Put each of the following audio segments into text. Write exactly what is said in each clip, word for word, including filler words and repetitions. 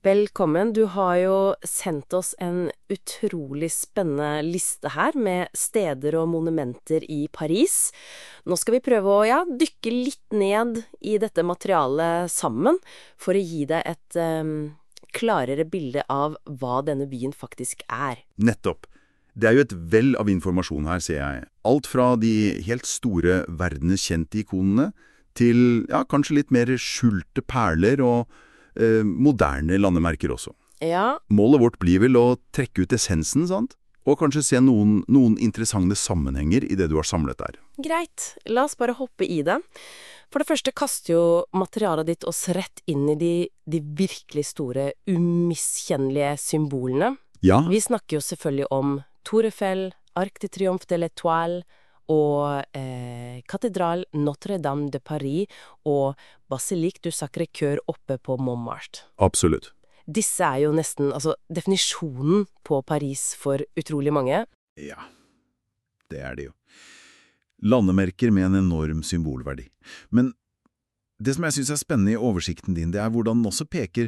Velkommen. Du har jo sendt oss en utrolig spennende liste her med steder og monumenter i Paris. Nå skal vi prøve å ja, dykke litt ned i dette materialet sammen for å gi deg et um, klarere bilde av hva denne byen faktisk er. Nettopp. Det er jo et vell av informasjon her, ser jeg. Alt fra de helt store verdenskjente ikonene til ja, kanskje litt mer skjulte perler og eh, moderne landemerker også. Ja. Målet vårt blir vel å trekke ut essensen, sant? Og kanskje se noen, noen interessante sammenhenger i det du har samlet der. Greit. La oss bare hoppe i det. For det første kaster jo materialet ditt oss rett inn i de, de virkelig store, umiskjennelige symbolene. Ja, Vi snakker jo selvfølgelig om Tour Eiffel, Arc de Triomphe de l'Étoile og eh, katedral Notre-Dame de Paris og Basilique du Sacré-Cœur oppe på Montmartre. absolutt. Disse er jo nesten altså, definisjonen på Paris for utrolig mange. Ja, det er det jo. Landemerker med en enorm symbolverdi. Men det som jeg synes er spennende i oversikten din, det er hvordan den også peker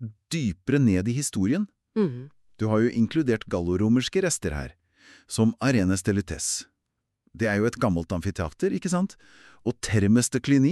dypere ned i historien. Mhm. Du har jo inkludert galloromerske rester her, som Arenes de Lutèce. Det er jo et gammelt amfiteater, ikke sant? Og Termes de Cluny,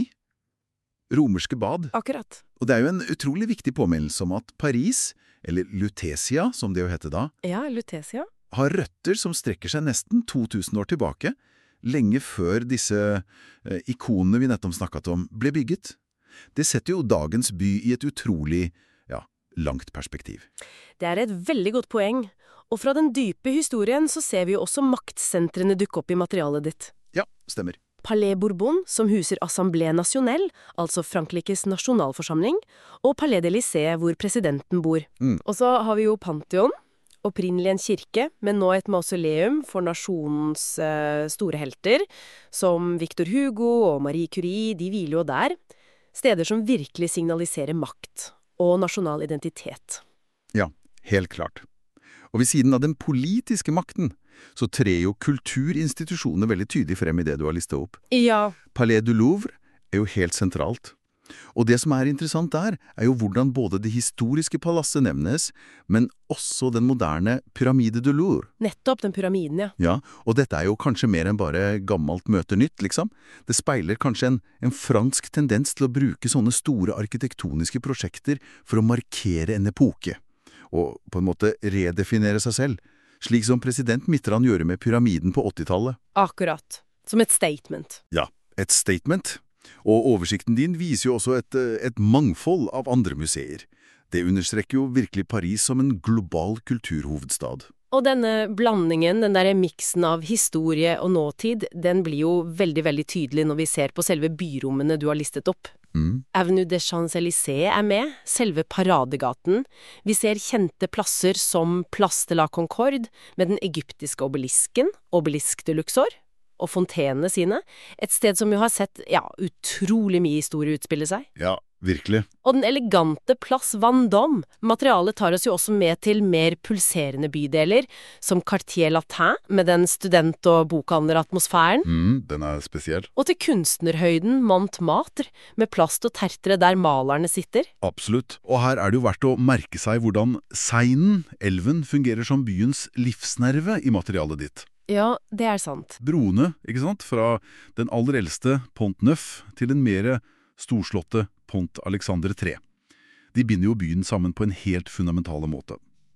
romerske bad. Akkurat. Og det er jo en utrolig viktig påminnelse om at Paris, eller Lutetia, som det jo heter da, Ja, Lutetia. har røtter som strekker seg nesten to tusen år tilbake, lenge før disse eh, ikonene vi nettopp snakket om ble bygget. Det setter jo dagens by i et utrolig, ja, langt perspektiv. Det er et veldig godt poeng. Og fra den dype historien så ser vi jo også maktsentrene dukke opp i materialet ditt. Ja, stemmer. Palais Bourbon, som huser Assemblée Nationale, altså Frankrikes nasjonalforsamling, og Palais de Élysée, hvor presidenten bor. Mm. Og så har vi jo Pantheon, opprinnelig en kirke, men nå et mausoleum for nasjonens eh, store helter, som Victor Hugo og Marie Curie, de hviler jo der. Steder som virkelig signaliserer makt og nasjonal identitet. Ja, helt klart. Og ved siden av den politiske makten, så trer jo kulturinstitusjonene veldig tydelig frem i det du har listet opp. Ja. Palais du Louvre er jo helt sentralt. Og det som er interessant der, er jo hvordan både det historiske palasset nevnes, men også den moderne Pyramide du Louvre. Nettopp den pyramiden, ja. Ja, og dette er jo kanskje mer enn bare gammelt møter nytt, liksom. Det speiler kanskje en, en fransk tendens til å bruke sånne store arkitektoniske prosjekter for å markere en epoke, og på en måte redefinere seg selv, slik som president Mitterrand gjør med pyramiden på åttitallet. Akkurat. Som et statement. Ja, et statement. Og oversikten din viser jo også et, et mangfold av andre museer. Det understrekker jo virkelig Paris som en global kulturhovedstad. Og denne blandingen, den der miksen av historie og nåtid, den blir jo veldig, veldig tydelig når vi ser på selve byrommene du har listet opp. Mm. Avenue des Champs-Élysées er med, selve paradegaten. Vi ser kjente plasser som Place de la Concorde, med den egyptiske obelisken, Obelisk de Luxor, og fontenene sine. Et sted som jo har sett, ja, utrolig mye historie utspille seg. Ja, virkelig. Og den elegante Place Vendôme. Materialet tar oss jo også med til mer pulserende bydeler, som Quartier Latin, med den student- og bokhandleratmosfæren, Mm, den er spesiell. og til kunstnerhøyden Montmartre, med plast og tertre der malerne sitter. Absolutt. Og her er det jo verdt å merke seg hvordan Seinen, elven, fungerer som byens livsnerve i materialet ditt. Ja, det er sant. Broene, ikke sant? Fra den aller eldste Pont Neuf til den mer storslåtte Pont Alexander tre. De binder jo byen sammen på en helt fundamentale måte.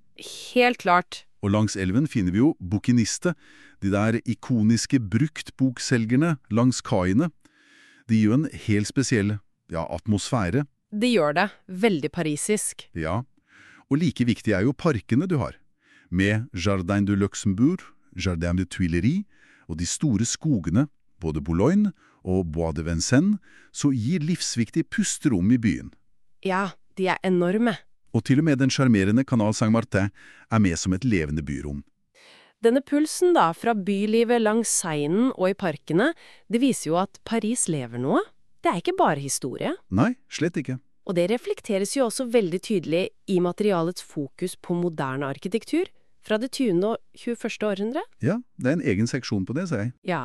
Helt klart. Og langs elven finner vi jo bouquiniste, de der ikoniske bruktbokselgerne langs kaiene. De gir jo en helt spesiell, ja, atmosfære. Det gjør det. Veldig parisisk. Ja. Og like viktig er jo parkene du har, med Jardin du Luxembourg, Jardin de Tuileries og de store skogene, både Boulogne og Bois de Vincennes, så gir livsviktig pusterom i byen. Ja, de er enorme. Og til og med den charmerende Canal Saint-Martin er med som et levende byrom. Denne pulsen da, fra bylivet langs Seinen og i parkene, det viser jo at Paris lever noe. Det er ikke bare historie. Nei, slett ikke. Og det reflekteres jo også veldig tydelig i materialets fokus på moderne arkitektur, fra det tyvende og tjueførste århundre? Ja, det er en egen seksjon på det, sier jeg. Ja.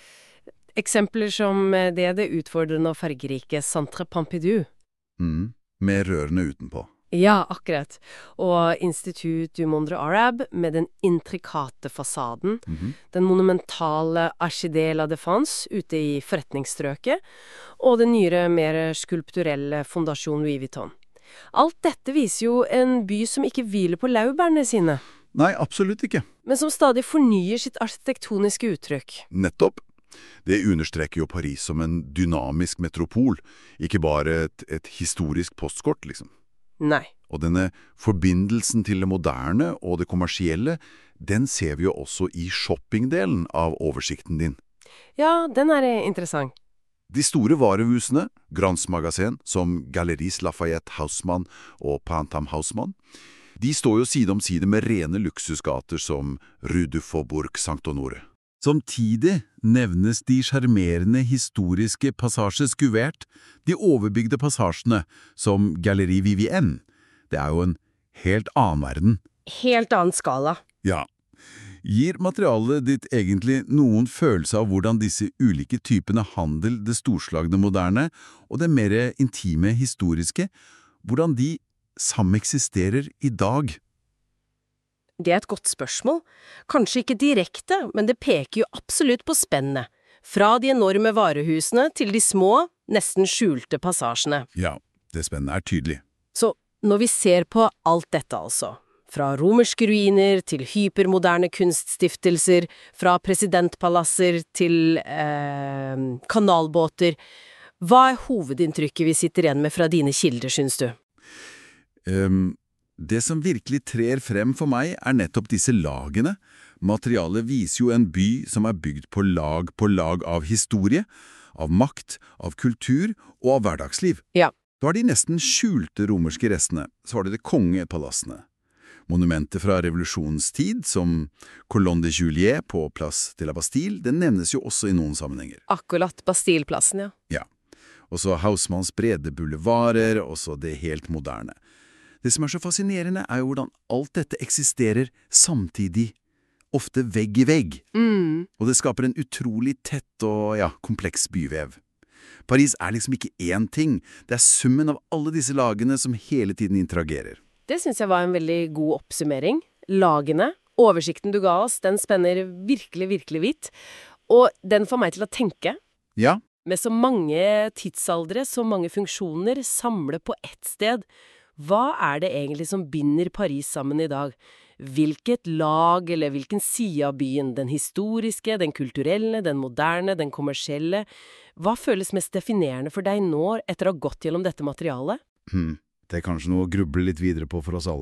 Eksempler som det det utfordrende og fargerike Centre Pompidou. Mm, med rørene utenpå. Ja, akkurat. Og Institut du Monde Arabe med den intrikate fasaden, Mhm. den monumentale Arche de la Défense ute i forretningsstrøket, og den nyere, mer skulpturelle Fondation Louis Vuitton. Alt dette viser jo en by som ikke hviler på laurbærene sine, Nei, absolutt ikke. men som stadig fornyer sitt arkitektoniske uttrykk. Nettopp. Det understreker jo Paris som en dynamisk metropol, ikke bare et, et historisk postkort, liksom. Nei. Og denne forbindelsen til det moderne og det kommersielle, den ser vi jo også i shoppingdelen av oversikten din. Ja, den er interessant. De store varehusene, Grands Magasin, som Galeries Lafayette Haussmann og Printemps Haussmann, de står jo side om side med rene luksusgater som Rue du Faubourg Saint-Honoré. Samtidig nevnes de sjarmerende historiske passasjer skuvert, de overbygde passasjene, som Galerie Vivienne. Det er jo en helt annen verden. Helt annen skala. Ja. Gir materialet ditt egentlig noen følelse av hvordan disse ulike typene handel, det storslagne moderne, og det mer intime historiske, hvordan de sameksisterer i dag? Det er et godt spørsmål. Kanskje ikke direkte, men det peker jo absolutt på spennet. Fra de enorme varehusene til de små, nesten skjulte passasjene. Ja, det spennet er tydelig. Så når vi ser på alt dette altså, fra romerske ruiner til hypermoderne kunststiftelser, fra presidentpalasser til eh, kanalbåter, hva er hovedinntrykket vi sitter igjen med fra dine kilder, syns du? Um, det som virkelig trer frem for meg er nettopp disse lagene. Materialet viser jo en by som er bygd på lag på lag av historie, av makt, av kultur og av hverdagsliv. Ja. Da har de nesten skjulte romerske restene, så var det de kongepalassene. Monumenter fra revolusjonens tid, som Colonne de Juillet på Place de la Bastille, den nevnes jo også i noen sammenhenger. Akkurat Bastilleplassen, ja. Ja. Og så Haussmanns brede boulevarder, og så det helt moderne. Det som er så fascinerende er jo hvordan alt dette eksisterer samtidig, ofte vegg i vegg. Mm. Og det skaper en utrolig tett og, ja, kompleks byvev. Paris er liksom ikke én ting, det er summen av alle disse lagene som hele tiden interagerer. Det synes jeg var en veldig god oppsummering. Lagene, oversikten du ga oss, den spenner virkelig, virkelig vidt. Og den får meg til å tenke. Ja, Med så mange tidsaldre, så mange funksjoner, samle på ett sted. Hva er det egentlig som binder Paris sammen i dag? Hvilket lag eller hvilken side av byen? Den historiske, den kulturelle, den moderne, den kommersielle? Hva føles mest definerende for deg nå etter å ha gått gjennom dette materialet? hm. Det er kanskje noe å gruble litt videre på for oss alle.